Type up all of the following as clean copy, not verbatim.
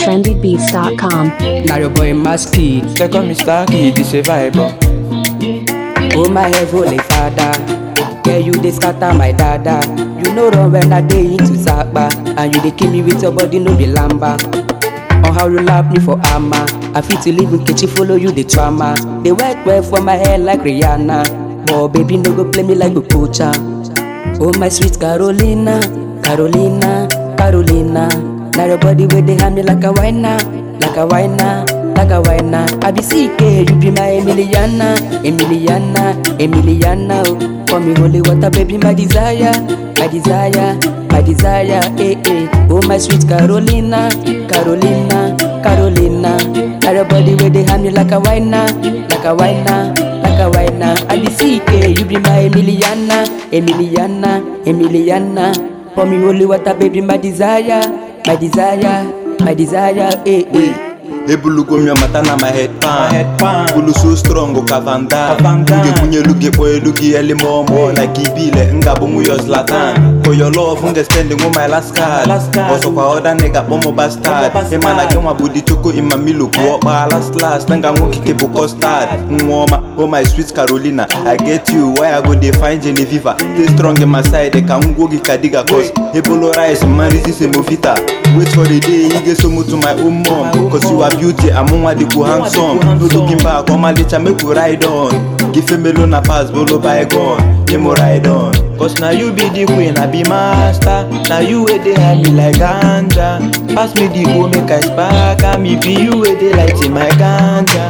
trendybeats.com. Now your boy Masky, they call me Starkey, this a vibe. oh my heavenly father, yeah you dey scatter my dada. You know run when I dey into Zakba, and you dey kill me with your body no be lamba. On how you lap me for armor, I feel to live in kitchen follow you the trauma. They work well for my hair like Rihanna, but baby no go play me like a poacher. Oh my sweet Carolina, Carolina, Carolina. Now your body where they hand me like a whiner, like a whiner, like a whiner. I be CK, you be my Emiliana, Emiliana, Emiliana. Oh, for me holy water, baby, my desire, my desire, my desire. Eh eh. Oh my sweet Carolina, Carolina, Carolina. Now your body where they hand me like a whiner, like a whiner, like a whiner. I be CK, you be my Emiliana, Emiliana, Emiliana. For me holy water, baby, my desire, my desire, my desire. Eh eh. Ebulugo mi mata na my head pan. Bulu so strong o kavanda. Nge kunye luge boy lugi ele momo like ibile nga bomu yo Zlatan. For your love nge spending on my last card. Also kwa other nigga bomo bastard. E man I get my booty choco in my milo kwa last nga ngoki kebo custard. Mwoma oh my sweet Carolina, I get you why I go dey find Genevieve. Stay strong in my side e ka ngogi kadiga cause ebolo rice man resist e movita. Wait for the day you get so much to my own mom, cause you are beauty, I'm on the go handsome. No looking back, on my litter, make we ride on. Give a melon a pass, bolo bygone, you mo ride on. Cause now you be the queen, I be master. Now you where they have me like ganja. Pass me the go, make I spark. And me be you where they light in my ganja.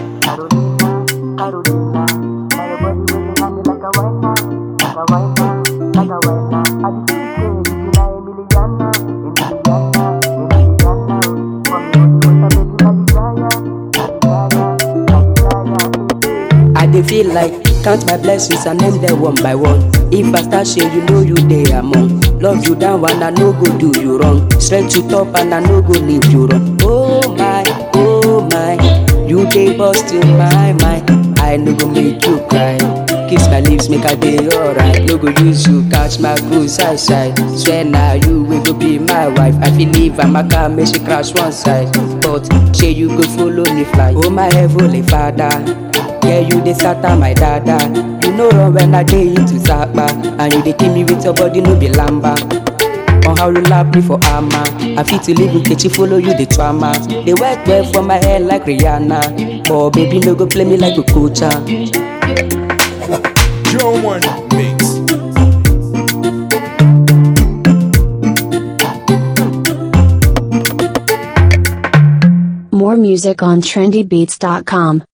They feel like count my blessings and name them one by one. If I start share, you know you they among. Love you down and I no go do you wrong. Straight to top and I no go leave you wrong. Oh my, you they bust in my mind. I no go make you cry. Kiss my lips, make a day alright. No go use you, catch my cruise side. Swear now you will go be my wife. I feel leave and my car make she crash one side. But say you go follow me fly. Oh my heavenly father, yeah, you dey scatter my dada. You know run when I dey into Zakba, and you dey kill me with your body no be lamba. On how you lap me for armor, I feel to live in kitchen follow you the trauma. They work well for my hair like Rihanna, but baby no go play me like a coacher. Joe One Mix. More music on trendybeats.com.